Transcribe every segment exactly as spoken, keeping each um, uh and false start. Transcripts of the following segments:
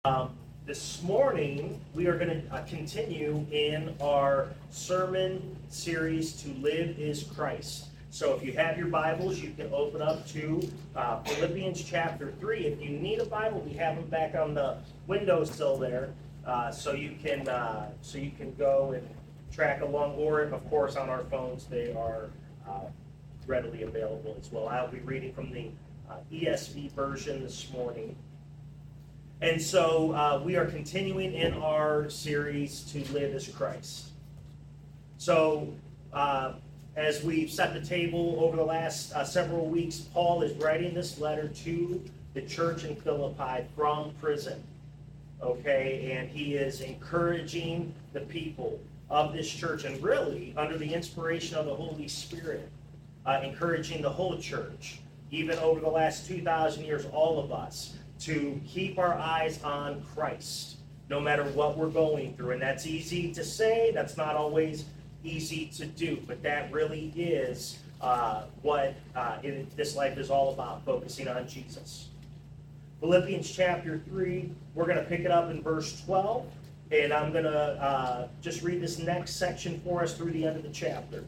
Um, this morning, we are going to uh, continue in our sermon series, To Live is Christ. So if you have your Bibles, you can open up to uh, Philippians chapter three. If you need a Bible, we have them back on the windowsill there, uh, so you can uh, so you can go and track along, or of course on our phones, they are uh, readily available as well. I'll be reading from the uh, E S V version this morning. And so uh, we are continuing in our series, To Live as Christ. So uh, as we've set the table over the last uh, several weeks, Paul is writing this letter to the church in Philippi from prison. Okay, and he is encouraging the people of this church, and really under the inspiration of the Holy Spirit, uh, encouraging the whole church, even over the last two thousand years, all of us, to keep our eyes on Christ, no matter what we're going through. And that's easy to say, that's not always easy to do, but that really is uh, what uh, it, this life is all about, focusing on Jesus. Philippians chapter three, we're going to pick it up in verse twelve, and I'm going to uh, just read this next section for us through the end of the chapter.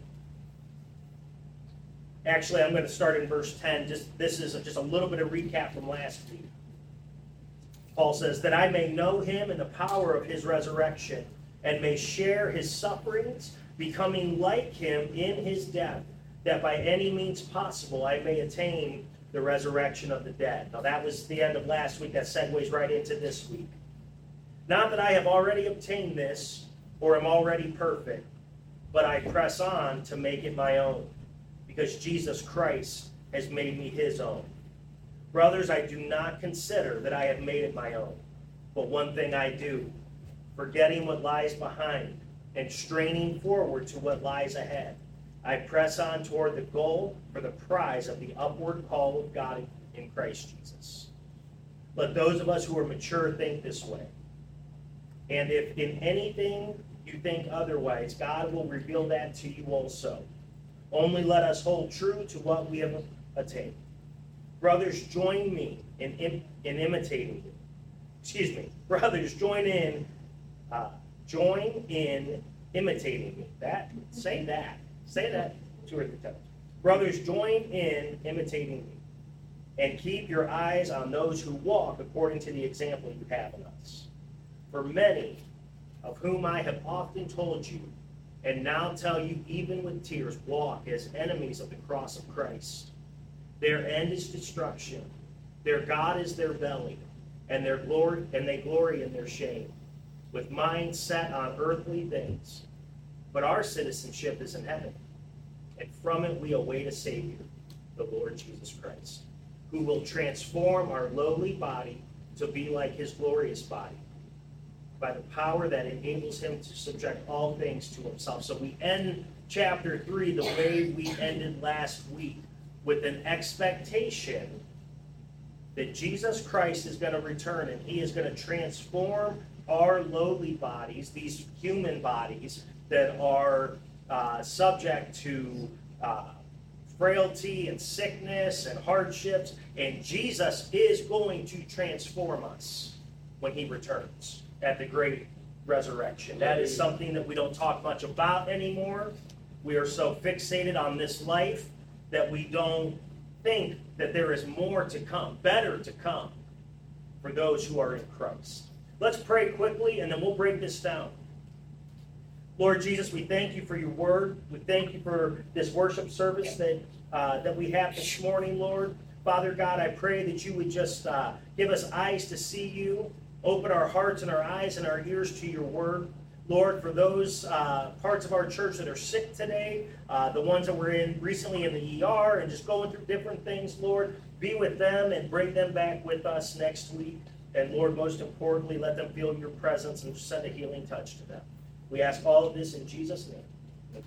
Actually, I'm going to start in verse ten. Just This is a, just a little bit of recap from last week. Paul says, that I may know him in the power of his resurrection, and may share his sufferings, becoming like him in his death, that by any means possible I may attain the resurrection of the dead. Now that was the end of last week. That segues right into this week. Not that I have already obtained this, or am already perfect, but I press on to make it my own, because Jesus Christ has made me his own. Brothers, I do not consider that I have made it my own, but one thing I do, forgetting what lies behind and straining forward to what lies ahead, I press on toward the goal for the prize of the upward call of God in Christ Jesus. Let those of us who are mature think this way. And if in anything you think otherwise, God will reveal that to you also. Only let us hold true to what we have attained. Brothers, join me in, in, in imitating me. Excuse me. Brothers, join in, uh, join in imitating me. That, say that. Say that two or three times. Brothers, join in imitating me. And keep your eyes on those who walk according to the example you have in us. For many, of whom I have often told you, and now tell you even with tears, walk as enemies of the cross of Christ. Their end is destruction. Their God is their belly, and their glory, and they glory in their shame, with minds set on earthly things. But our citizenship is in heaven, and from it we await a Savior, the Lord Jesus Christ, who will transform our lowly body to be like his glorious body, by the power that enables him to subject all things to himself. So we end chapter three the way we ended last week, with an expectation that Jesus Christ is going to return, and he is going to transform our lowly bodies, these human bodies that are uh, subject to uh, frailty and sickness and hardships, and Jesus is going to transform us when he returns at the great resurrection. That is something that we don't talk much about anymore. We are so fixated on this life that we don't think that there is more to come, better to come for those who are in Christ. Let's pray quickly, and then we'll break this down. Lord Jesus, we thank you for your word. We thank you for this worship service that uh, that we have this morning, Lord. Father God, I pray that you would just uh, give us eyes to see you, open our hearts and our eyes and our ears to your word. Lord, for those uh, parts of our church that are sick today, uh, the ones that were in recently in the E R and just going through different things, Lord, be with them and bring them back with us next week. And Lord, most importantly, let them feel your presence and send a healing touch to them. We ask all of this in Jesus' name.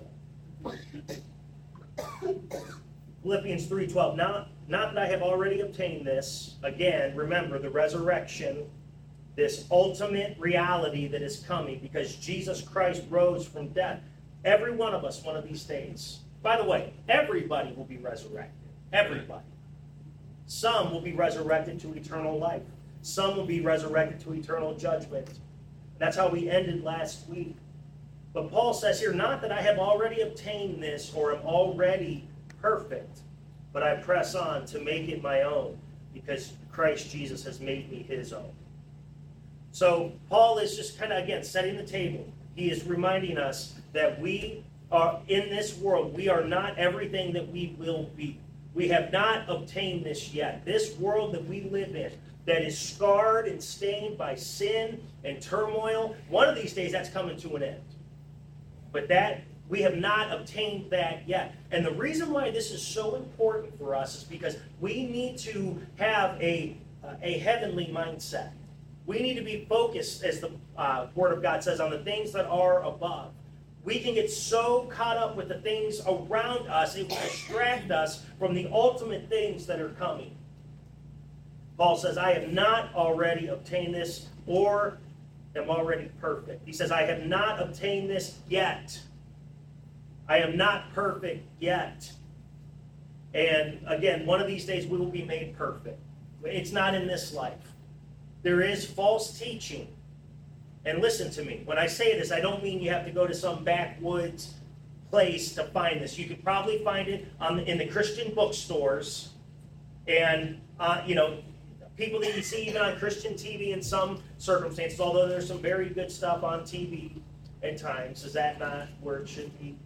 Amen. Philippians three twelve. Not, not that I have already obtained this. Again, remember the resurrection, this ultimate reality that is coming because Jesus Christ rose from death. Every one of us one of these days. By the way, everybody will be resurrected. Everybody. Some will be resurrected to eternal life. Some will be resurrected to eternal judgment. That's how we ended last week. But Paul says here, not that I have already obtained this or am already perfect, but I press on to make it my own, because Christ Jesus has made me his own. So Paul is just kind of, again, setting the table. He is reminding us that we are in this world, we are not everything that we will be. We have not obtained this yet. This world that we live in, that is scarred and stained by sin and turmoil, one of these days that's coming to an end. But that, we have not obtained that yet. And the reason why this is so important for us is because we need to have a, uh, a heavenly mindset. We need to be focused, as the uh, Word of God says, on the things that are above. We can get so caught up with the things around us, it will distract us from the ultimate things that are coming. Paul says, I have not already obtained this or am already perfect. He says, I have not obtained this yet. I am not perfect yet. And again, one of these days we will be made perfect. It's not in this life. There is false teaching. And listen to me. When I say this, I don't mean you have to go to some backwoods place to find this. You could probably find it on the, in the Christian bookstores. And, uh, you know, people that you see even on Christian T V in some circumstances, although there's some very good stuff on T V at times. Is that not where it should be?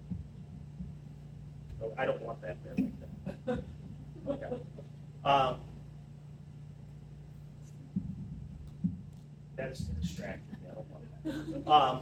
Oh, I don't want that there like that. Okay. Um, that is distracting. I don't want that. Um,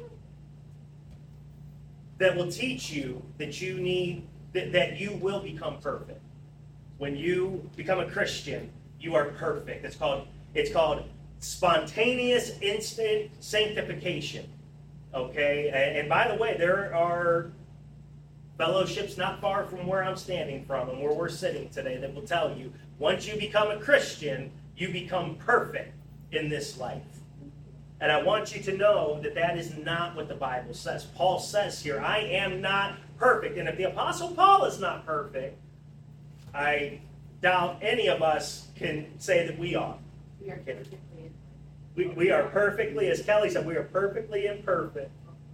that will teach you that you need, that, that you will become perfect. When you become a Christian, you are perfect. It's called, it's called spontaneous instant sanctification. Okay? And, and by the way, there are fellowships not far from where I'm standing from and where we're sitting today that will tell you, once you become a Christian, you become perfect in this life. And I want you to know that that is not what the Bible says. Paul says here, I am not perfect. And if the Apostle Paul is not perfect, I doubt any of us can say that we are. We are perfectly We, we are perfectly, as Kelly said, we are perfectly imperfect.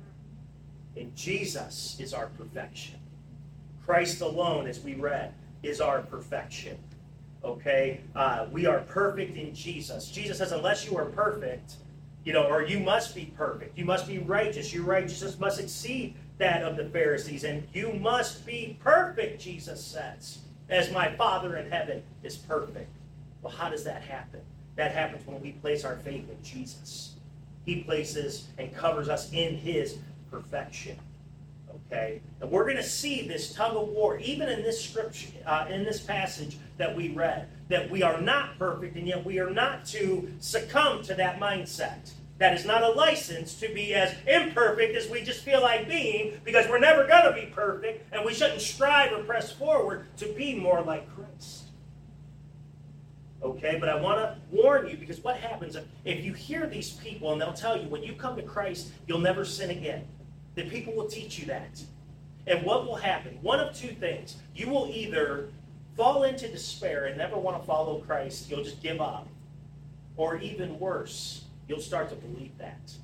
And Jesus is our perfection. Christ alone, as we read, is our perfection. Okay? Uh, we are perfect in Jesus. Jesus says, unless you are perfect, you know, or you must be perfect. You must be righteous. Your righteousness must exceed that of the Pharisees. And you must be perfect, Jesus says, as my Father in heaven is perfect. Well, how does that happen? That happens when we place our faith in Jesus. He places and covers us in his perfection. Okay? And we're going to see this tug of war, even in this scripture, uh, in this passage that we read, that we are not perfect, and yet we are not to succumb to that mindset. That is not a license to be as imperfect as we just feel like being, because we're never going to be perfect, and we shouldn't strive or press forward to be more like Christ. Okay, but I want to warn you, because what happens if you hear these people and they'll tell you when you come to Christ, you'll never sin again. The people will teach you that. And what will happen? One of two things. You will either fall into despair and never want to follow Christ, you'll just give up. Or even worse, you'll start to believe that.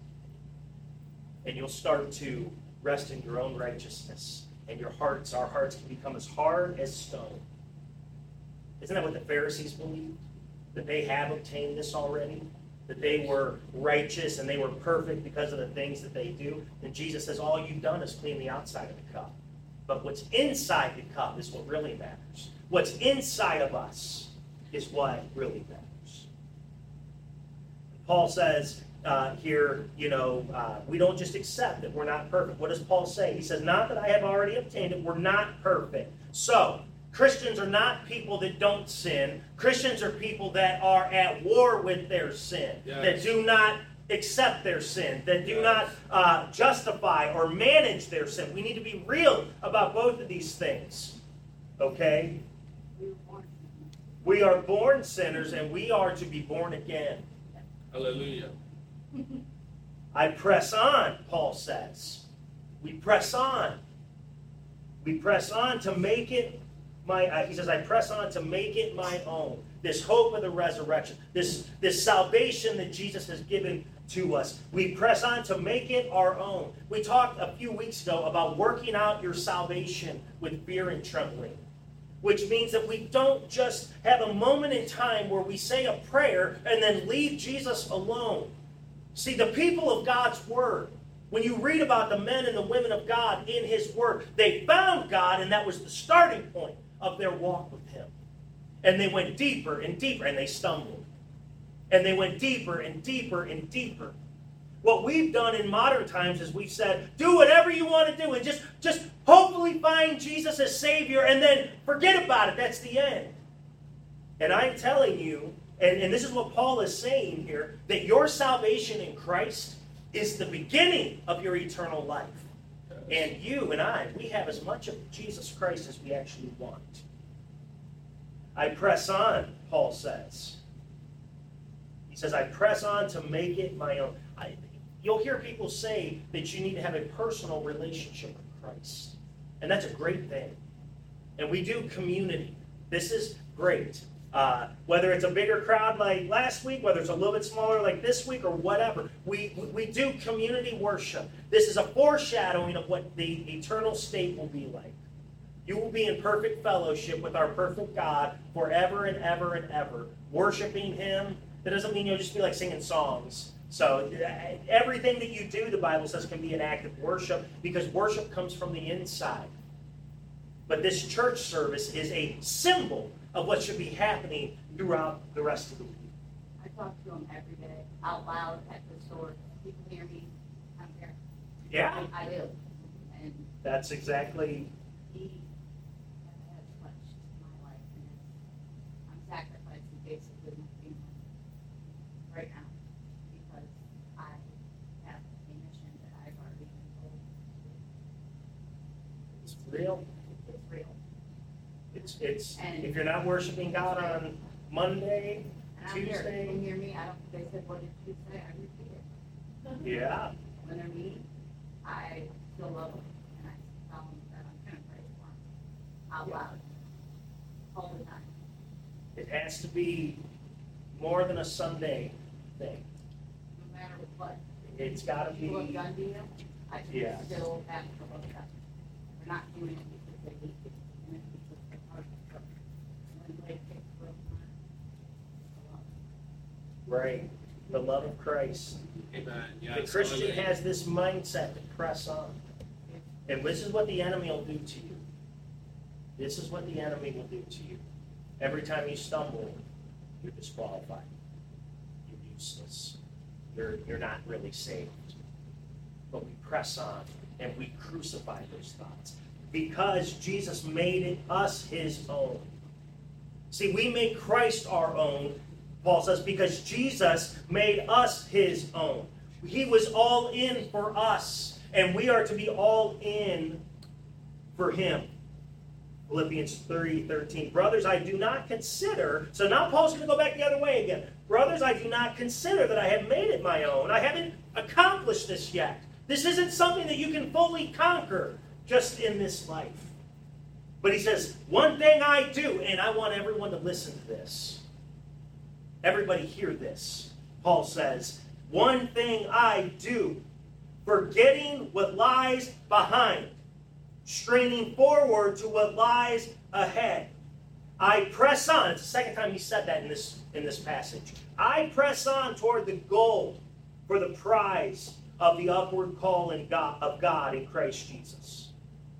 And you'll start to rest in your own righteousness. And your hearts, our hearts can become as hard as stone. Isn't that what the Pharisees believed? That they have obtained this already? That they were righteous and they were perfect because of the things that they do? And Jesus says, all you've done is clean the outside of the cup. But what's inside the cup is what really matters. What's inside of us is what really matters. Paul says uh, here, you know, uh, we don't just accept that we're not perfect. What does Paul say? He says, not that I have already obtained it, we're not perfect. So, Christians are not people that don't sin. Christians are people that are at war with their sin, yes. That do not accept their sin, that do yes. not uh, justify or manage their sin. We need to be real about both of these things, okay? We are born sinners, and we are to be born again. Hallelujah. I press on, Paul says. We press on. We press on to make it My, uh, he says, I press on to make it my own. this hope of the resurrection, this, this salvation that Jesus has given to us. We press on to make it our own. We talked a few weeks ago about working out your salvation with fear and trembling, which means that we don't just have a moment in time where we say a prayer and then leave Jesus alone. See, the people of God's Word, when you read about the men and the women of God in His Word, they found God, and that was the starting point of their walk with Him. And they went deeper and deeper, and they stumbled. And they went deeper and deeper and deeper. What we've done in modern times is we've said, do whatever you want to do, and just, just hopefully find Jesus as Savior, and then forget about it. That's the end. And I'm telling you, and, and this is what Paul is saying here, that your salvation in Christ is the beginning of your eternal life. And you and I, we have as much of Jesus Christ as we actually want. I press on, Paul says. He says, I press on to make it my own. I, you'll hear people say that you need to have a personal relationship with Christ. And that's a great thing. And we do community. This is great. Uh, whether it's a bigger crowd like last week, whether it's a little bit smaller like this week, or whatever, we, we do community worship. This is a foreshadowing of what the eternal state will be like. You will be in perfect fellowship with our perfect God forever and ever and ever, worshiping Him. That doesn't mean you'll just be like singing songs. So everything that you do, the Bible says, can be an act of worship, because worship comes from the inside. But this church service is a symbol of what should be happening throughout the rest of the week. I talk to them every day, out loud, at the store. People hear me. I don't care. Yeah. I, I do. And That's exactly... He has touched my life, and it's, I'm sacrificing basically my family right now because I have a mission that I've already been told to do. It's real. It's real. It's, it's And- if you're not worshiping God on Monday, And I'm here. Tuesday. People hear me. I don't. They said, "What did you say?" I repeat it. Yeah. When they're mean, I still love them, and I tell them that I'm gonna pray for them out Yeah. loud all the time. It has to be more than a Sunday thing. No matter what. It's got to People have be... done to you, I Yeah. should still have to love them. They're not doing it because they hate you, and it's because their heart is broken. And when they take a broken heart, it's love. Right. The love of Christ. Amen. The Yes, Christian hallelujah. has this mindset to press on. And this is what the enemy will do to you. This is what the enemy will do to you. Every time you stumble, you're disqualified. You're useless. You're, you're not really saved. But we press on and we crucify those thoughts because Jesus made it us His own. See, we make Christ our own, Paul says, because Jesus made us His own. He was all in for us, and we are to be all in for Him. Philippians three thirteen. Brothers, I do not consider, so now Paul's going to go back the other way again. Brothers, I do not consider that I have made it my own. I haven't accomplished this yet. This isn't something that you can fully conquer just in this life. But he says, one thing I do, and I want everyone to listen to this. Everybody hear this. Paul says, one thing I do, forgetting what lies behind, straining forward to what lies ahead. I press on. It's the second time he said that in this, in this passage. I press on toward the goal for the prize of the upward call in God, of God in Christ Jesus.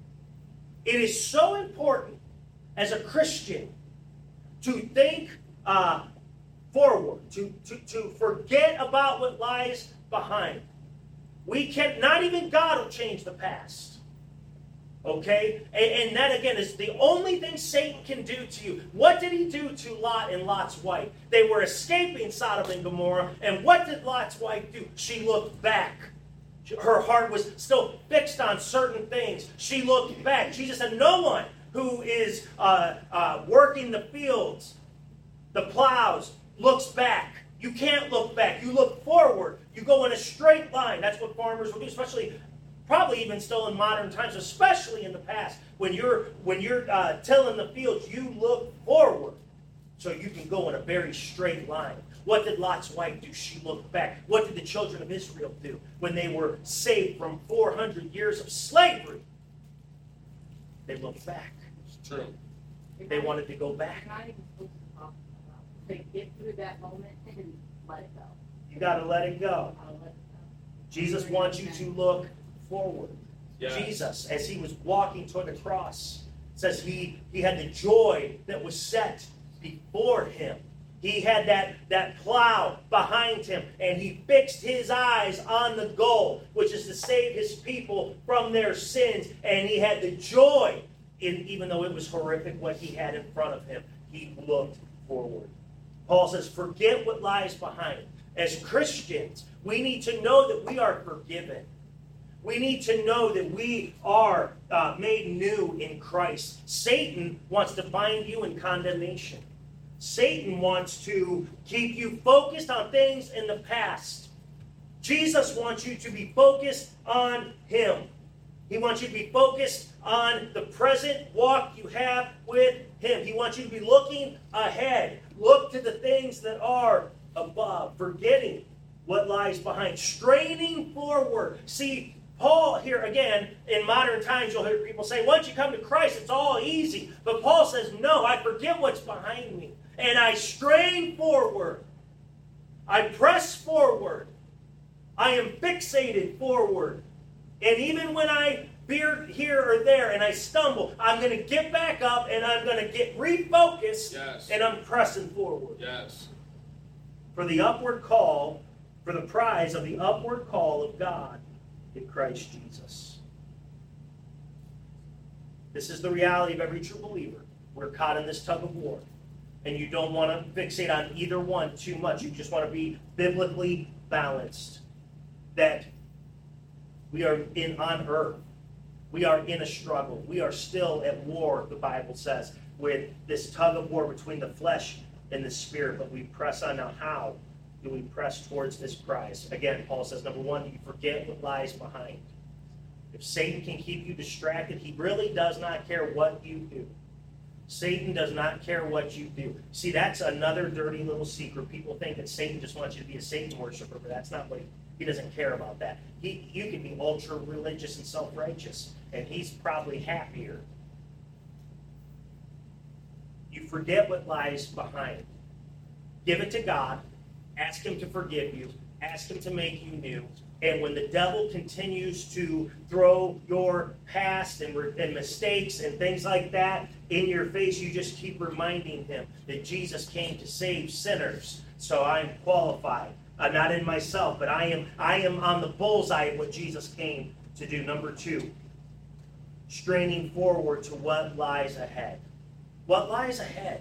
It is so important as a Christian to think uh, forward, to, to, to forget about what lies behind. We can, not even God will change the past. Okay? And, and that, again, is the only thing Satan can do to you. What did he do to Lot and Lot's wife? They were escaping Sodom and Gomorrah, and what did Lot's wife do? She looked back. Her heart was still fixed on certain things. She looked back. Jesus said, no one who is uh, uh, working the fields, the plows, looks back. You can't look back. You look forward. You go in a straight line. That's what farmers will do, especially probably even still in modern times, especially in the past. When you're when you're uh, tilling the fields, you look forward. So you can go in a very straight line. What did Lot's wife do? She looked back. What did the children of Israel do when they were saved from four hundred years of slavery? They looked back. It's true. They wanted to go back. You're not even supposed to talk about it. Like, get through that moment and let it go. You got to let it go. I'll let it go. Jesus wants you to look forward. Yeah. Jesus, as he was walking toward the cross, says he, he had the joy that was set before him. He had that, that plow behind him, and he fixed his eyes on the goal, which is to save his people from their sins. And he had the joy, in, even though it was horrific what he had in front of him. He looked forward. Paul says, forget what lies behind. As Christians, we need to know that we are forgiven. We need to know that we are uh, made new in Christ. Satan wants to bind you in condemnation. Satan wants to keep you focused on things in the past. Jesus wants you to be focused on him. He wants you to be focused on the present walk you have with him. He wants you to be looking ahead. Look to the things that are above, forgetting what lies behind, straining forward. See, Paul here again, in modern times, you'll hear people say, once you come to Christ, it's all easy. But Paul says, no, I forget what's behind me, and I strain forward. I press forward. I am fixated forward. And even when I veer here or there and I stumble, I'm going to get back up and I'm going to get refocused, Yes. and I'm pressing forward. Yes. For the upward call, for the prize of the upward call of God in Christ Jesus. This is the reality of every true believer. We're caught in this tug of war. And you don't want to fixate on either one too much. You just want to be biblically balanced. That we are in on earth. We are in a struggle. We are still at war, the Bible says, with this tug of war between the flesh and the spirit. But we press on. Now, how do we press towards this prize? Again, Paul says, number one, you forget what lies behind. If Satan can keep you distracted, he really does not care what you do. Satan does not care what you do. See, that's another dirty little secret. People think that Satan just wants you to be a Satan worshiper, but that's not what he, he doesn't care about that. He, you can be ultra-religious and self-righteous, and he's probably happier. You forget what lies behind. Give it to God. Ask him to forgive you. Ask him to make you new. And when the devil continues to throw your past and, and mistakes and things like that in your face, you just keep reminding him that Jesus came to save sinners. So I'm qualified. I'm not in myself, but I am, I am on the bullseye of what Jesus came to do. Number two, straining forward to what lies ahead. What lies ahead?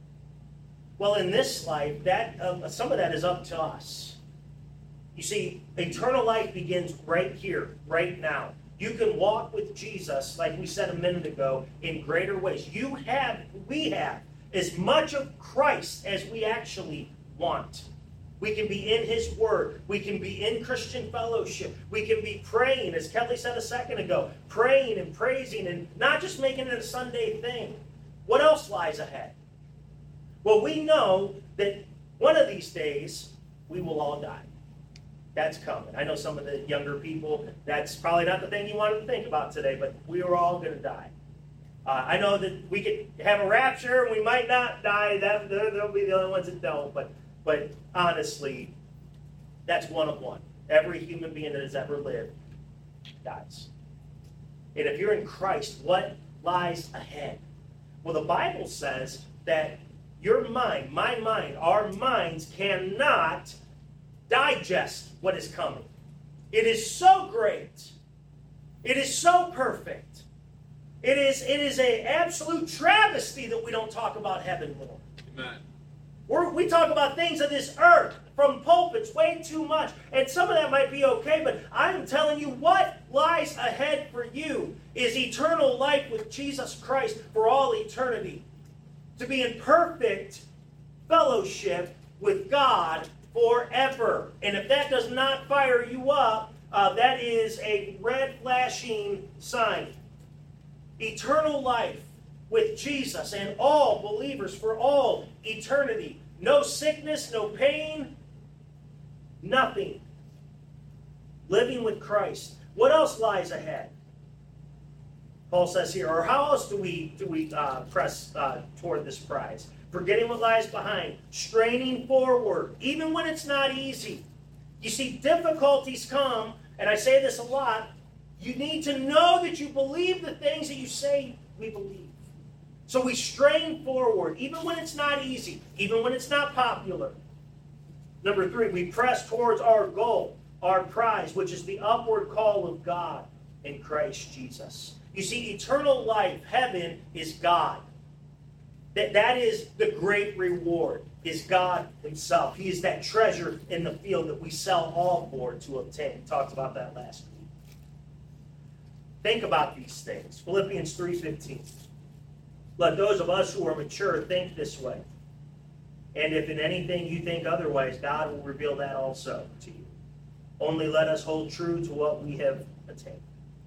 Well, in this life, that uh, some of that is up to us. You see, eternal life begins right here, right now. You can walk with Jesus, like we said a minute ago, in greater ways. You have, we have, as much of Christ as we actually want. We can be in his word. We can be in Christian fellowship. We can be praying, as Kelly said a second ago, praying and praising and not just making it a Sunday thing. What else lies ahead? Well, we know that one of these days we will all die. That's coming. I know some of the younger people, that's probably not the thing you wanted to think about today, but we are all going to die. Uh, I know that we could have a rapture and we might not die. That there'll be the only ones that don't. But, but honestly, that's one of one. Every human being that has ever lived dies. And if you're in Christ, what lies ahead? Well, the Bible says that your mind, my mind, our minds cannot digest what is coming. It is so great. It is so perfect. It is it is an absolute travesty that we don't talk about heaven more. Amen. We're, we talk about things of this earth from pulpits way too much. And some of that might be okay, but I'm telling you what lies ahead for you is eternal life with Jesus Christ for all eternity. To be in perfect fellowship with God forever. And if that does not fire you up, uh, that is a red flashing sign. Eternal life with Jesus and all believers for all eternity. No sickness, no pain, nothing. Living with Christ. What else lies ahead? Paul says here, or how else do we do we uh, press uh, toward this prize? Forgetting what lies behind, straining forward, even when it's not easy. You see, difficulties come, and I say this a lot, you need to know that you believe the things that you say we believe. So we strain forward, even when it's not easy, even when it's not popular. Number three, we press towards our goal, our prize, which is the upward call of God in Christ Jesus. You see, eternal life, heaven, is God. That, that is the great reward, is God himself. He is that treasure in the field that we sell all for to obtain. We talked about that last week. Think about these things. Philippians three fifteen. Let those of us who are mature think this way. And if in anything you think otherwise, God will reveal that also to you. Only let us hold true to what we have attained.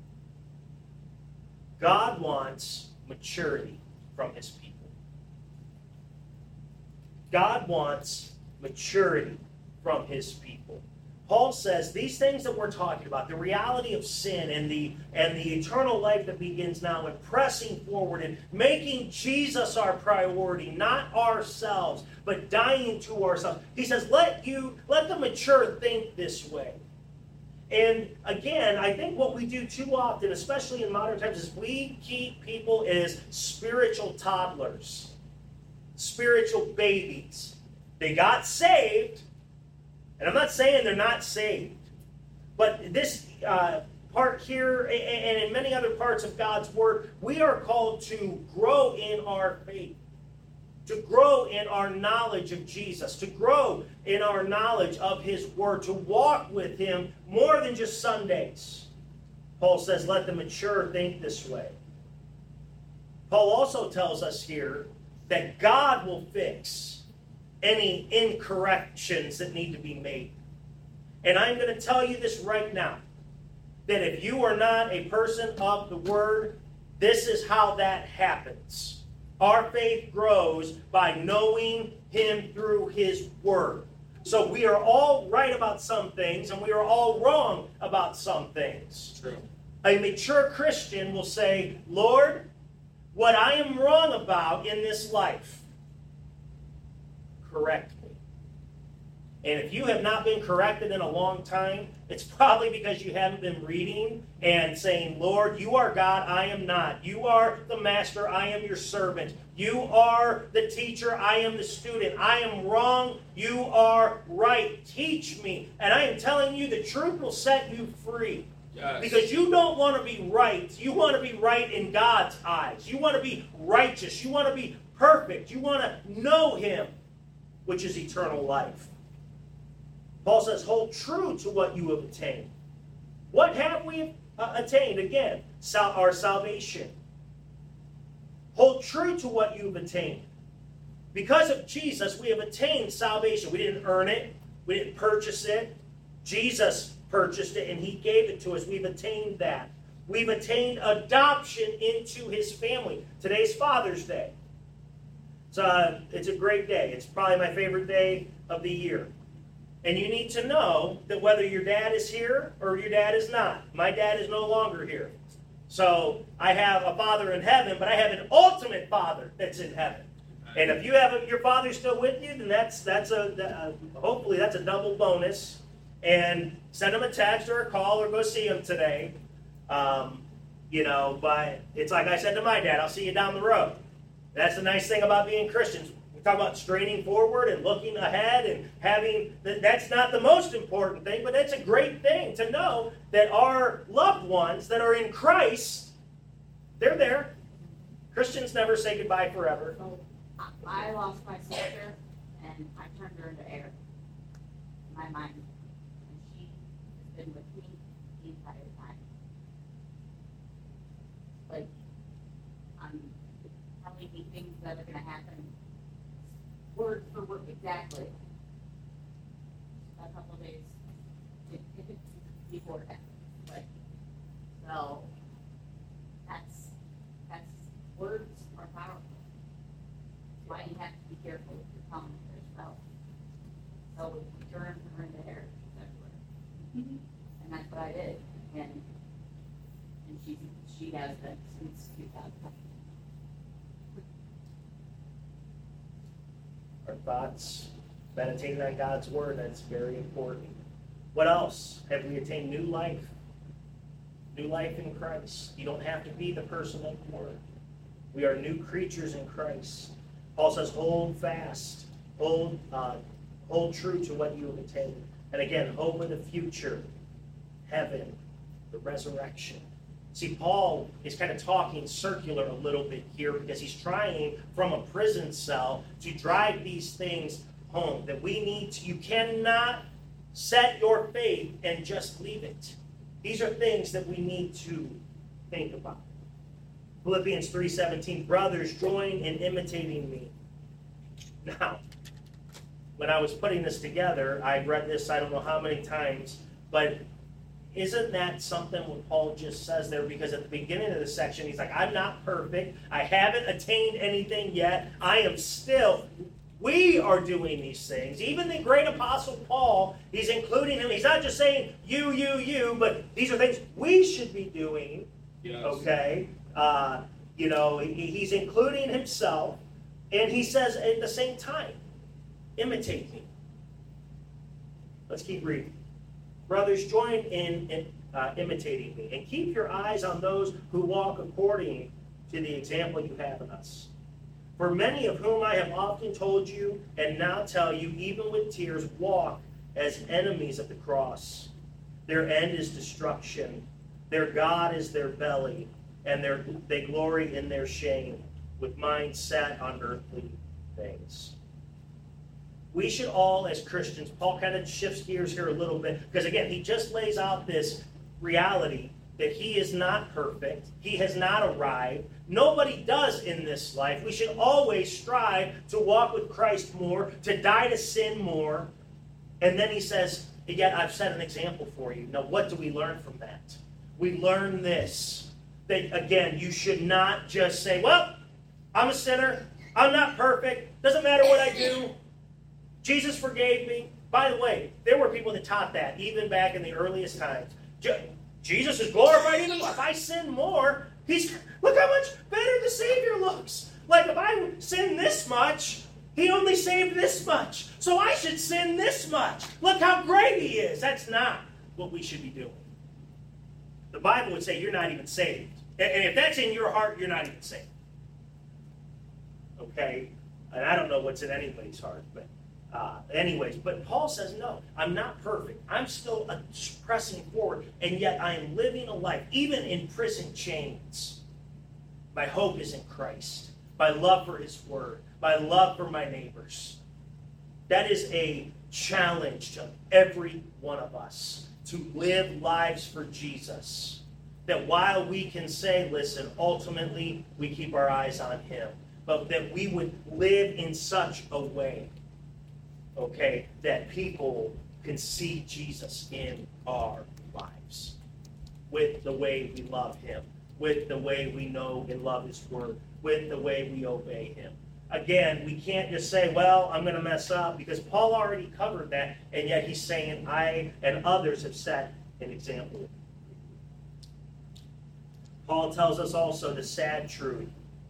God wants maturity from his people. God wants maturity from his people. Paul says these things that we're talking about, the reality of sin and the, and the eternal life that begins now, and pressing forward and making Jesus our priority, not ourselves, but dying to ourselves. He says, let you, let the mature think this way. And again, I think what we do too often, especially in modern times, is we keep people as spiritual toddlers, spiritual babies. They got saved, and I'm not saying they're not saved, but this uh, part here and in many other parts of God's Word, we are called to grow in our faith, to grow in our knowledge of Jesus, to grow in our knowledge of his word, to walk with him more than just Sundays. Paul says, let the mature think this way. Paul also tells us here that God will fix any incorrections that need to be made. And I'm going to tell you this right now, that if you are not a person of the word, this is how that happens. Our faith grows by knowing him through his word. So we are all right about some things, and we are all wrong about some things. True. A mature Christian will say, Lord, what I am wrong about in this life, correct me. And if you have not been corrected in a long time, it's probably because you haven't been reading and saying, Lord, you are God, I am not. You are the master, I am your servant. You are the teacher, I am the student. I am wrong, you are right. Teach me. And I am telling you, the truth will set you free. Yes. Because you don't want to be right. You want to be right in God's eyes. You want to be righteous. You want to be perfect. You want to know him, which is eternal life. Paul says, hold true to what you have attained. What have we uh, attained? Again, sal- our salvation. Hold true to what you've attained. Because of Jesus, we have attained salvation. We didn't earn it. We didn't purchase it. Jesus purchased it, and he gave it to us. We've attained that. We've attained adoption into his family. Today's Father's Day. It's a, it's a great day. It's probably my favorite day of the year. And you need to know that whether your dad is here or your dad is not. My dad is no longer here. So I have a father in heaven, but I have an ultimate father that's in heaven. And if you have a, your father still with you, then that's that's a uh, hopefully that's a double bonus. And send him a text or a call or go see him today. Um, you know, but it's like I said to my dad, I'll see you down the road. That's the nice thing about being Christians. We talk about straining forward and looking ahead and having, that's not the most important thing, but it's a great thing to know that our loved ones that are in Christ, they're there. Christians never say goodbye forever. So I lost my sister, and I turned her into air in my mind. And she has been with me the entire time. Like, I'm telling me things that are going to happen word for word, exactly. A couple of days before that. But, so, that's, that's words are I did, and and she she has been since two thousand. Our thoughts, meditating on God's word, that's very important. What else? Have we attained new life? New life in Christ. You don't have to be the person that you were. We are new creatures in Christ. Paul says, hold fast, hold, uh, hold true to what you have attained. And again, hope in the future, heaven, the resurrection. See, Paul is kind of talking circular a little bit here because he's trying from a prison cell to drive these things home. That we need to, you cannot set your faith and just leave it. These are things that we need to think about. Philippians three seventeen, brothers, join in imitating me. Now, when I was putting this together, I read this I don't know how many times, but isn't that something what Paul just says there? Because at the beginning of the section, he's like, I'm not perfect. I haven't attained anything yet. I am still... We are doing these things. Even the great apostle Paul, he's including him. He's not just saying you, you, you, but these are things we should be doing. Yes. Okay? Uh, you know, he, he's including himself, and he says at the same time, imitate me. Let's keep reading. Brothers, join in, in uh, imitating me, and keep your eyes on those who walk according to the example you have in us. For many of whom I have often told you, and now tell you, even with tears, walk as enemies of the cross. Their end is destruction. Their God is their belly, and their, they glory in their shame, with minds set on earthly things. We should all, as Christians, Paul kind of shifts gears here a little bit, because again, he just lays out this reality that he is not perfect. He has not arrived. Nobody does in this life. We should always strive to walk with Christ more, to die to sin more. And then he says, yet I've set an example for you. Now, what do we learn from that? We learn this, that again, you should not just say, well, I'm a sinner. I'm not perfect. Doesn't matter what I do. Jesus forgave me. By the way, there were people that taught that even back in the earliest times. Jesus is glorified even if I sin more. He's look how much better the Savior looks. Like if I sin this much, he only saved this much. So I should sin this much. Look how great he is. That's not what we should be doing. The Bible would say you're not even saved. And if that's in your heart, you're not even saved. Okay? And I don't know what's in anybody's heart, but Uh, anyways, but Paul says, no, I'm not perfect. I'm still uh, pressing forward, and yet I am living a life, even in prison chains. My hope is in Christ. My love for his word. My love for my neighbors. That is a challenge to every one of us, to live lives for Jesus. That while we can say, listen, ultimately we keep our eyes on him, but that we would live in such a way, okay, that people can see Jesus in our lives with the way we love him, with the way we know and love his word, with the way we obey him. Again, we can't just say, well, I'm going to mess up, because Paul already covered that, and yet he's saying, I and others have set an example. Paul tells us also the sad truth.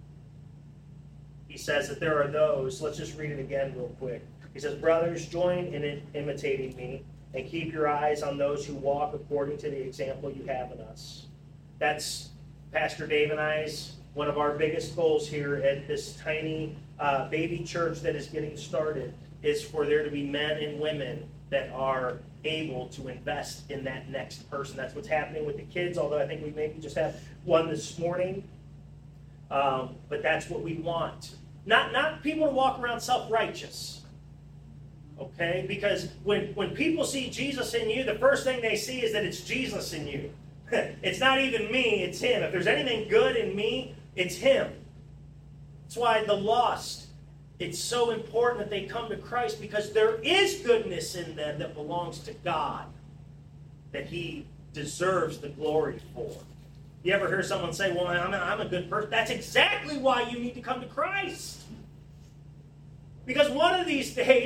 He says that there are those, let's just read it again real quick. He says, brothers, join in imitating me, and keep your eyes on those who walk according to the example you have in us. That's Pastor Dave and I's, one of our biggest goals here at this tiny uh, baby church that is getting started, is for there to be men and women that are able to invest in that next person. That's what's happening with the kids, although I think we maybe just have one this morning. Um, but that's what we want. Not, not people to walk around self-righteous. Okay? Because when, when people see Jesus in you, the first thing they see is that it's Jesus in you. It's not even me, it's him. If there's anything good in me, it's him. That's why the lost, it's so important that they come to Christ, because there is goodness in them that belongs to God, that he deserves the glory for. You ever hear someone say, well, I'm a, I'm a good person? That's exactly why you need to come to Christ. Because one of these days,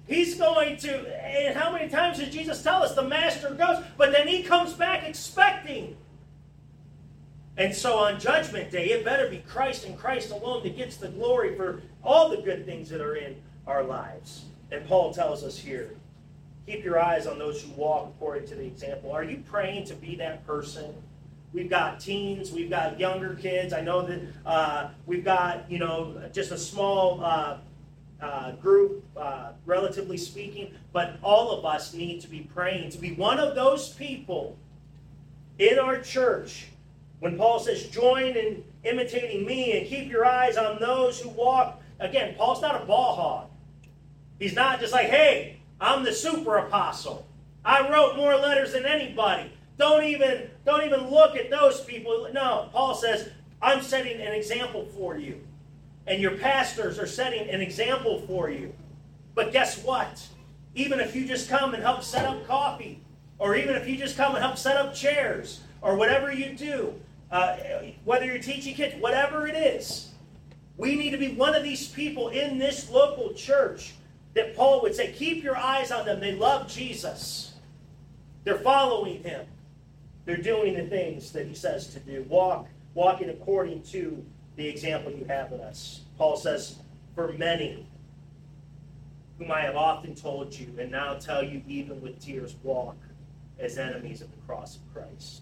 He's going to, and how many times did Jesus tell us the master goes, but then he comes back expecting. And so on Judgment Day, it better be Christ and Christ alone that gets the glory for all the good things that are in our lives. And Paul tells us here, keep your eyes on those who walk according to the example. Are you praying to be that person? We've got teens, we've got younger kids. I know that uh, we've got, you know, just a small uh, uh, group, uh, relatively speaking, but all of us need to be praying to be one of those people in our church. When Paul says, join in imitating me and keep your eyes on those who walk. Again, Paul's not a ball hog. He's not just like, hey, I'm the super apostle. I wrote more letters than anybody. Don't even, don't even look at those people. No, Paul says, I'm setting an example for you. And your pastors are setting an example for you. But guess what? Even if you just come and help set up coffee, or even if you just come and help set up chairs, or whatever you do, uh, whether you're teaching kids, whatever it is, we need to be one of these people in this local church that Paul would say, keep your eyes on them. They love Jesus. They're following him. They're doing the things that he says to do. Walk, walking according to the example you have in us. Paul says, for many, whom I have often told you, and now tell you even with tears, walk as enemies of the cross of Christ.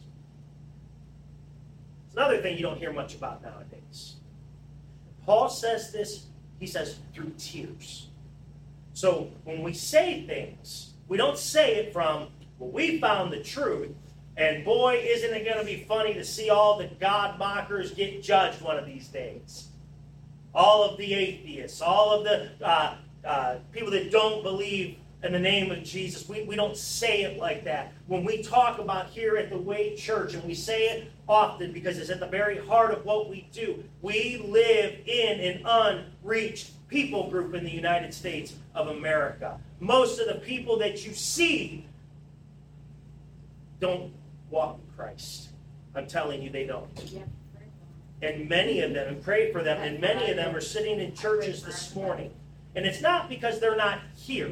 It's another thing you don't hear much about nowadays. Paul says this, he says, through tears. So when we say things, we don't say it from, well, we found the truth, and boy, isn't it going to be funny to see all the God mockers get judged one of these days. All of the atheists, all of the uh, uh, people that don't believe in the name of Jesus. We, we don't say it like that. When we talk about here at the Way Church, and we say it often because it's at the very heart of what we do, we live in an unreached people group in the United States of America. Most of the people that you see don't walk with Christ. I'm telling you, they don't. And many of them, and pray for them, and many of them are sitting in churches this morning. And it's not because they're not here.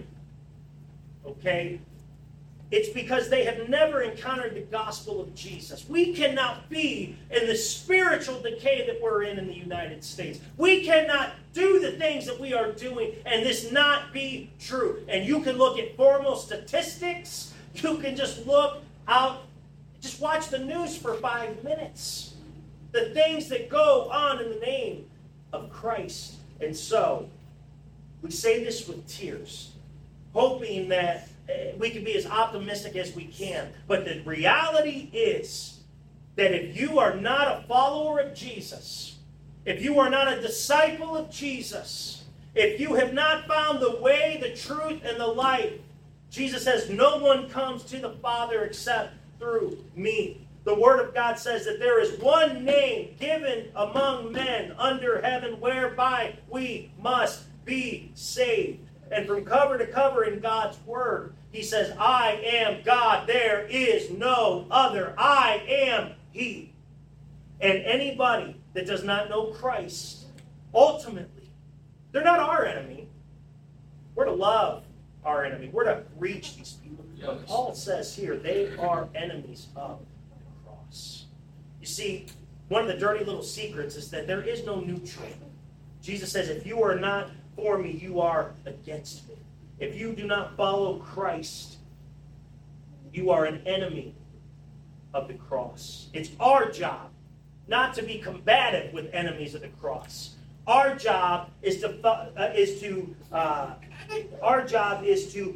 Okay? It's because they have never encountered the gospel of Jesus. We cannot be in the spiritual decay that we're in in the United States. We cannot do the things that we are doing and this not be true. And you can look at formal statistics. You can just look out, just watch the news for five minutes. The things that go on in the name of Christ. And so, we say this with tears, hoping that we can be as optimistic as we can. But the reality is that if you are not a follower of Jesus, if you are not a disciple of Jesus, if you have not found the way, the truth, and the life, Jesus says, no one comes to the Father except through me. The Word of God says that there is one name given among men under heaven whereby we must be saved. And from cover to cover in God's Word, he says, I am God. There is no other. I am He. And anybody that does not know Christ, ultimately, they're not our enemy. We're to love our enemy. We're to reach these people. Yes. But Paul says here, they are enemies of the cross. You see, one of the dirty little secrets is that there is no neutral. Jesus says, if you are not for me, you are against me. If you do not follow Christ, you are an enemy of the cross. It's our job not to be combative with enemies of the cross. Our job is to uh, is to uh, our job is to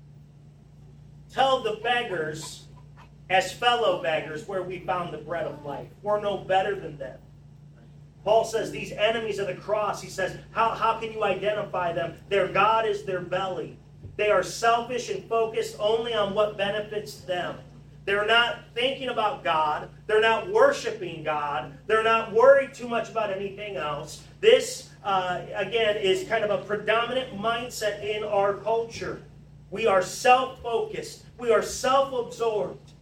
tell the beggars as fellow beggars where we found the bread of life. We're no better than them. Paul says these enemies of the cross, he says, how, how can you identify them? Their God is their belly. They are selfish and focused only on what benefits them. They're not thinking about God. They're not worshiping God. They're not worried too much about anything else. This, uh, again, is kind of a predominant mindset in our culture. We are self-focused. We are self-absorbed.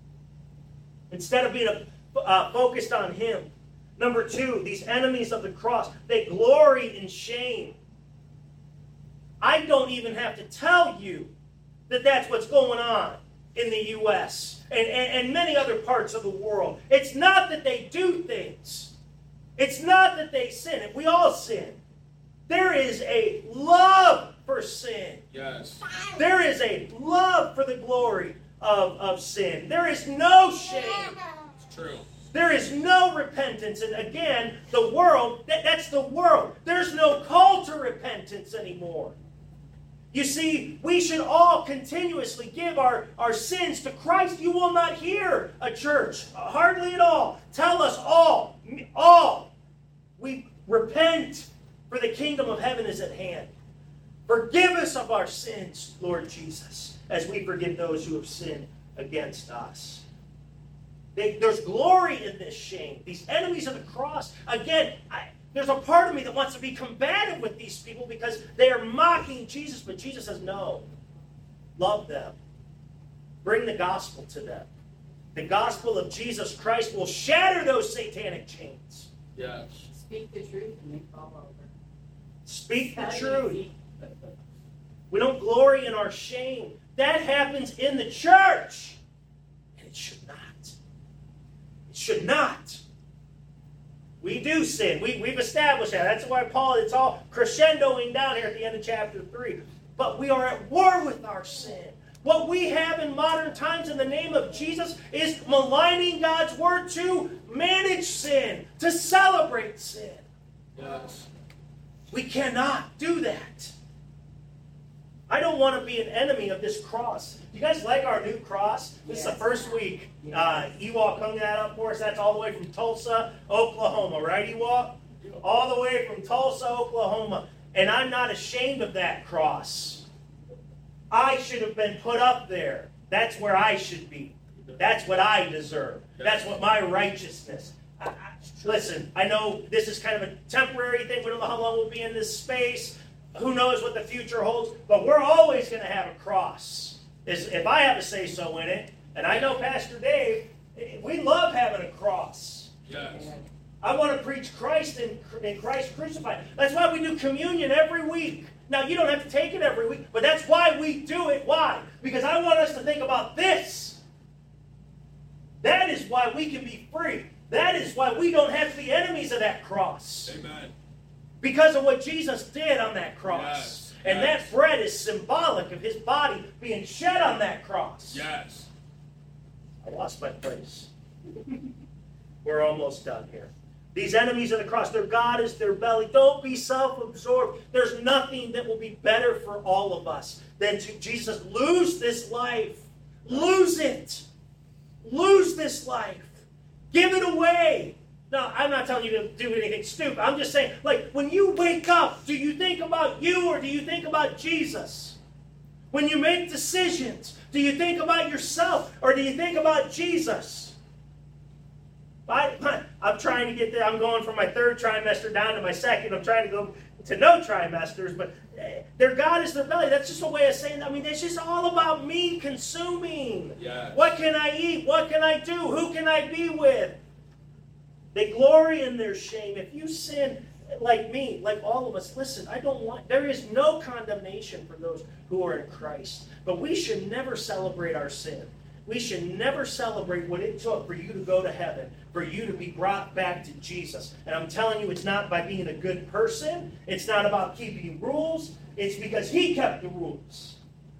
Instead of being a, uh, focused on Him. Number two, these enemies of the cross, they glory in shame. I don't even have to tell you that that's what's going on in the U S and, and, and many other parts of the world. It's not that they do things. It's not that they sin. We all sin. There is a love for sin. Yes. There is a love for the glory of, of sin. There is no shame. It's true. There is no repentance. And again, the world, that, that's the world. There's no call to repentance anymore. You see, we should all continuously give our, our sins to Christ. You will not hear a church, hardly at all, tell us all, all, we repent, for the kingdom of heaven is at hand. Forgive us of our sins, Lord Jesus, as we forgive those who have sinned against us. They, there's glory in this shame. These enemies of the cross, again, I, there's a part of me that wants to be combative with these people because they are mocking Jesus, but Jesus says, no. Love them. Bring the gospel to them. The gospel of Jesus Christ will shatter those satanic chains. Yes. Speak the truth and they fall over. Speak the That's truth. easy. We don't glory in our shame. That happens in the church. And it should not. It should not. We do sin. We, we've established that. That's why Paul, it's all crescendoing down here at the end of chapter three. But we are at war with our sin. What we have in modern times in the name of Jesus is maligning God's word to manage sin, to celebrate sin. Yes. We cannot do that. I don't want to be an enemy of this cross. You guys like our new cross? This is the Yes. first week. Uh, Ewok hung that up for us. That's all the way from Tulsa, Oklahoma. Right, Ewok? All the way from Tulsa, Oklahoma. And I'm not ashamed of that cross. I should have been put up there. That's where I should be. That's what I deserve. That's what my righteousness. I, I, listen, I know this is kind of a temporary thing. We don't know how long we'll be in this space. Who knows what the future holds? But we're always going to have a cross. Is if I have a say-so in it, and I know Pastor Dave, we love having a cross. Yes. I want to preach Christ and, and Christ crucified. That's why we do communion every week. Now, you don't have to take it every week, but that's why we do it. Why? Because I want us to think about this. That is why we can be free. That is why we don't have to be enemies of that cross. Amen. Because of what Jesus did on that cross. Yes. And Yes. that bread is symbolic of his body being shed on that cross. Yes. I lost my place. We're almost done here. These enemies of the cross, their God is their belly. Don't be self-absorbed. There's nothing that will be better for all of us than to Jesus lose this life. Lose it. Lose this life. Give it away. No, I'm not telling you to do anything stupid. I'm just saying, like, when you wake up, do you think about you or do you think about Jesus? When you make decisions, do you think about yourself or do you think about Jesus? I, I'm trying to get there. I'm going from my third trimester down to my second. I'm trying to go to no trimesters, but their God is their belly. That's just a way of saying, I mean, it's just all about me consuming. Yes. What can I eat? What can I do? Who can I be with? They glory in their shame. If you sin like me, like all of us, listen, I don't want, there is no condemnation for those who are in Christ. But we should never celebrate our sin. We should never celebrate what it took for you to go to heaven, for you to be brought back to Jesus. And I'm telling you, it's not by being a good person. It's not about keeping rules. It's because he kept the rules.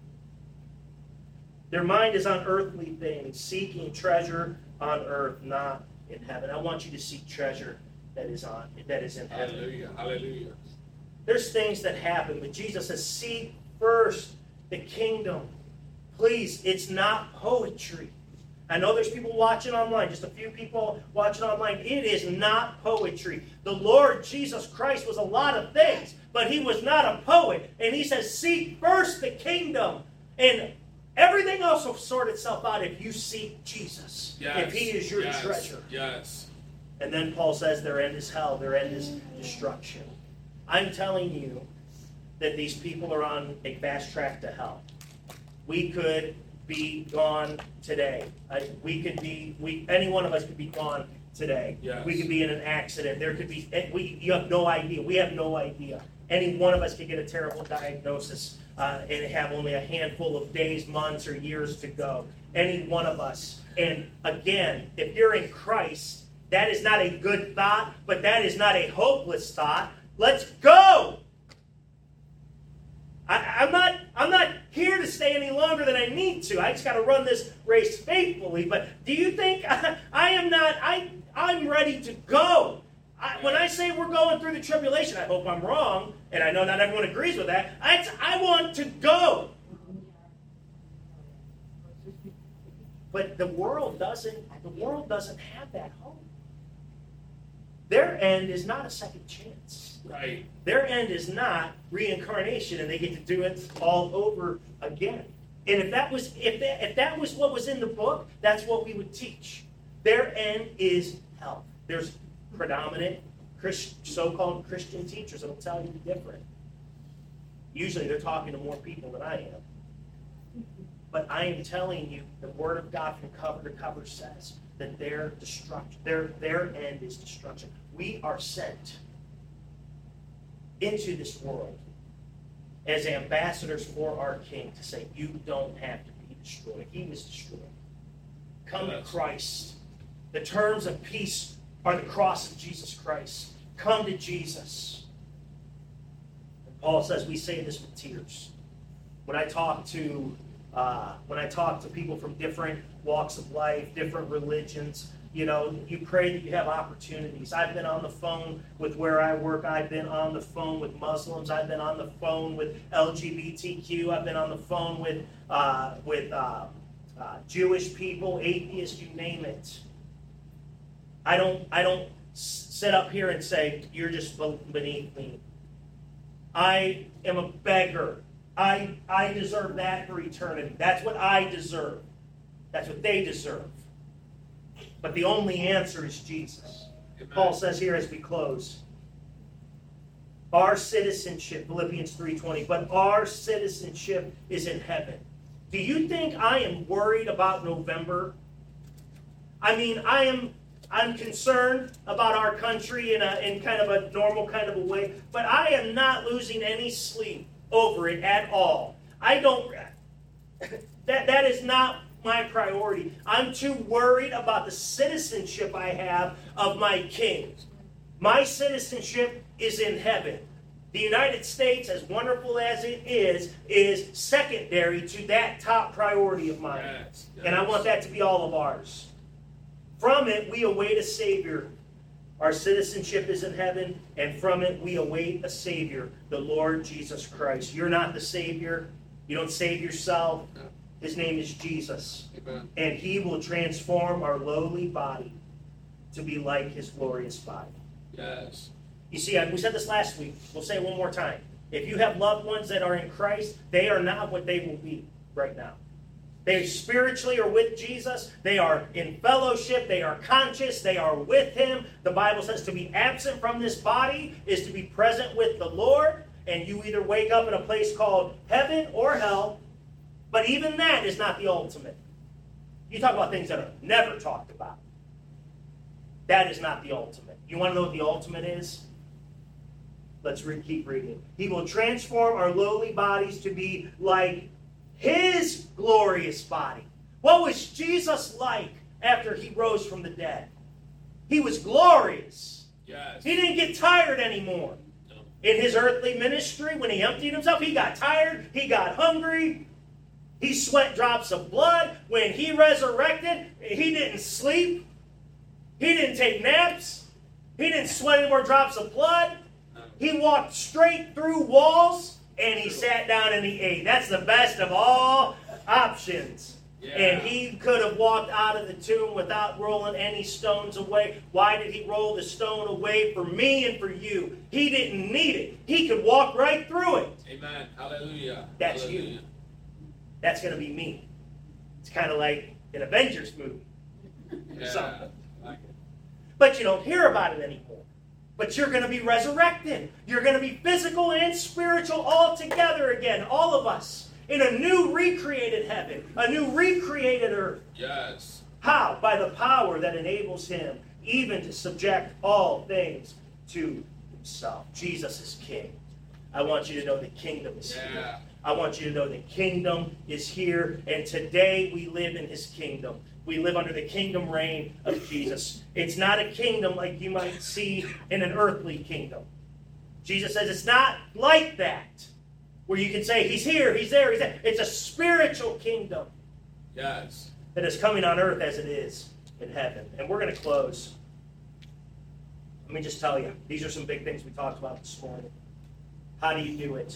Their mind is on earthly things, seeking treasure on earth, not in heaven. I want you to seek treasure that is on that is in heaven. Hallelujah. Hallelujah. There's things that happen, but Jesus says, seek first the kingdom. Please, it's not poetry. I know there's people watching online, just a few people watching online. It is not poetry. The Lord Jesus Christ was a lot of things, but he was not a poet. And he says, seek first the kingdom. And everything else will sort itself out if you seek Jesus. Yes. If he is your yes. treasure. Yes. And then Paul says their end is hell, their end is destruction. I'm telling you that these people are on a fast track to hell. We could be gone today. I, we could be, we, any one of us could be gone today. Yes. We could be in an accident. There could be, we, you have no idea. We have no idea. Any one of us could get a terrible diagnosis uh, and have only a handful of days, months, or years to go. Any one of us. And again, if you're in Christ, that is not a good thought, but that is not a hopeless thought. Let's go! I, I'm not I'm not here to stay any longer than I need to. I just got to run this race faithfully. But do you think I, I am not, I, I'm ready to go? I, when I say we're going through the tribulation, I hope I'm wrong, and I know not everyone agrees with that. I, I want to go. But the world doesn't, the world doesn't have that hope. Their end is not a second chance. Right. Their end is not reincarnation, and they get to do it all over again. And if that was if that, if that was what was in the book, that's what we would teach. Their end is hell. There's predominant Christ, so-called Christian teachers that'll tell you different. Usually they're talking to more people than I am. But I am telling you, the Word of God from cover to cover says that their destruction, their, their end is destruction. We are sent into this world as ambassadors for our King to say, you don't have to be destroyed. He was destroyed. Come to Christ. The terms of peace are the cross of Jesus Christ. Come to Jesus. And Paul says we say this with tears. When I talk to uh, when I talk to people from different walks of life, different religions, you know, you pray that you have opportunities. I've been on the phone with where I work. I've been on the phone with Muslims. I've been on the phone with L G B T Q. I've been on the phone with uh, with uh, uh, Jewish people, atheists, you name it. I don't I don't sit up here and say, you're just beneath me. I am a beggar. I I deserve that for eternity. That's what I deserve. That's what they deserve. But the only answer is Jesus. Amen. Paul says here as we close, our citizenship, Philippians three twenty, but our citizenship is in heaven. Do you think I am worried about November? I mean, I am I'm concerned about our country in a in kind of a normal kind of a way, but I am not losing any sleep over it at all. I don't that that is not my priority. I'm too worried about the citizenship I have of my King. My citizenship is in heaven. The United States, as wonderful as it is, is secondary to that top priority of mine. Yes, yes. And I want that to be all of ours. From it, we await a Savior. Our citizenship is in heaven, and from it, we await a Savior, the Lord Jesus Christ. You're not the Savior. You don't save yourself. No. His name is Jesus. Amen. And He will transform our lowly body to be like His glorious body. Yes. You see, we said this last week. We'll say it one more time. If you have loved ones that are in Christ, they are not what they will be right now. They spiritually are with Jesus. They are in fellowship. They are conscious. They are with Him. The Bible says to be absent from this body is to be present with the Lord. And you either wake up in a place called heaven or hell. But even that is not the ultimate. You talk about things that are never talked about. That is not the ultimate. You want to know what the ultimate is? Let's re- keep reading. He will transform our lowly bodies to be like His glorious body. What was Jesus like after He rose from the dead? He was glorious. Yes. He didn't get tired anymore. No. In His earthly ministry, when He emptied Himself, He got tired. He got hungry. He sweat drops of blood. When He resurrected, He didn't sleep. He didn't take naps. He didn't sweat any more drops of blood. He walked straight through walls, and He sat down and He ate. That's the best of all options. Yeah. And He could have walked out of the tomb without rolling any stones away. Why did He roll the stone away for me and for you? He didn't need it. He could walk right through it. Amen. Hallelujah. That's Hallelujah. you. That's going to be me. It's kind of like an Avengers movie. Yeah. Something. Like it. But you don't hear about it anymore. But you're going to be resurrected. You're going to be physical and spiritual all together again. All of us. In a new recreated heaven. A new recreated earth. Yes. How? By the power that enables Him even to subject all things to Himself. Jesus is King. I want you to know the kingdom is here. Yeah. I want you to know the kingdom is here, and today we live in his kingdom. We live under the kingdom reign of Jesus. It's not a kingdom like you might see in an earthly kingdom. Jesus says it's not like that, where you can say he's here, he's there, he's there. It's a spiritual kingdom Yes. that is coming on earth as it is in heaven. And we're going to close. Let me just tell you, these are some big things we talked about this morning. How do you do it?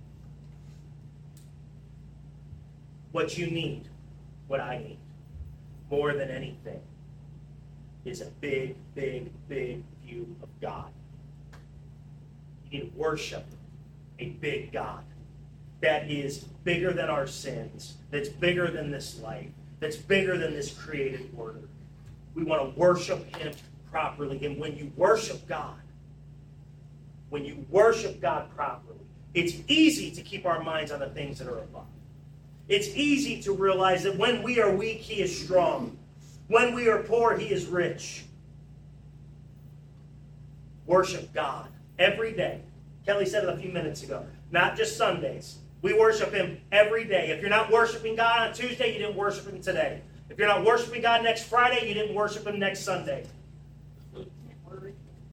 What you need, what I need, more than anything, is a big, big, big view of God. You need to worship a big God that is bigger than our sins, that's bigger than this life, that's bigger than this created order. We want to worship him properly. And when you worship God, when you worship God properly, it's easy to keep our minds on the things that are above. It's easy to realize that when we are weak, he is strong. When we are poor, he is rich. Worship God every day. Kelly said it a few minutes ago. Not just Sundays. We worship him every day. If you're not worshiping God on Tuesday, you didn't worship him today. If you're not worshiping God next Friday, you didn't worship him next Sunday.